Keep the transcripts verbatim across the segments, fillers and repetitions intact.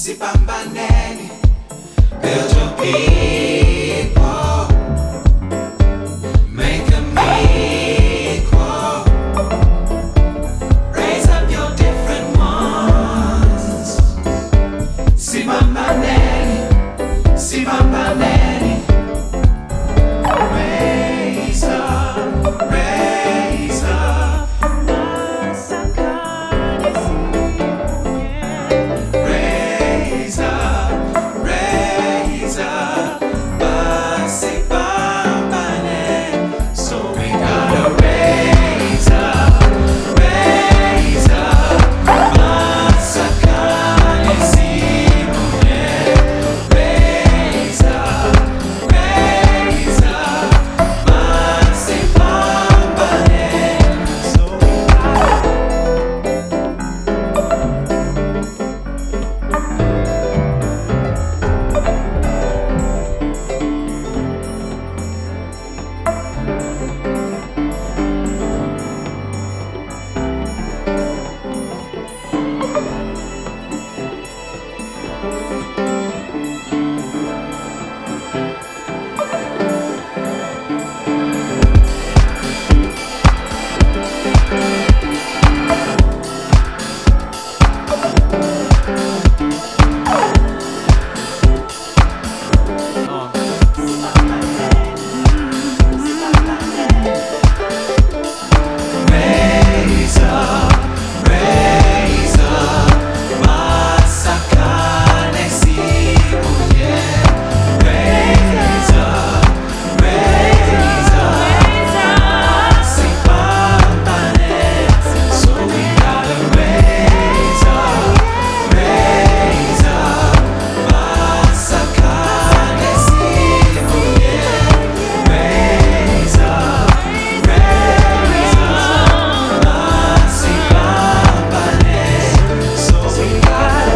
Sipambaneni, build your people, make them equal, raise up your different ones. Sipambaneni, Sipambaneni, raise up, raise up. Raise up, raise up, Basipambane. So we gotta raise up, raise up, Masakane Simone. Raise up, raise up, Basipambane. So we raise up, raise up, Masakane Simone. Raise up, raise up, Basipambane. So we gotta raise up, raise up, Masakane Simone. Raise up, raise up, Basipambane. So we gotta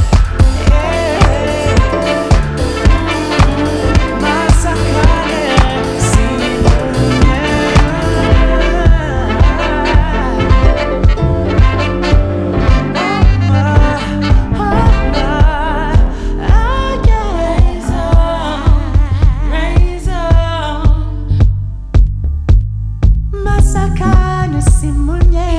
Masakane Simone.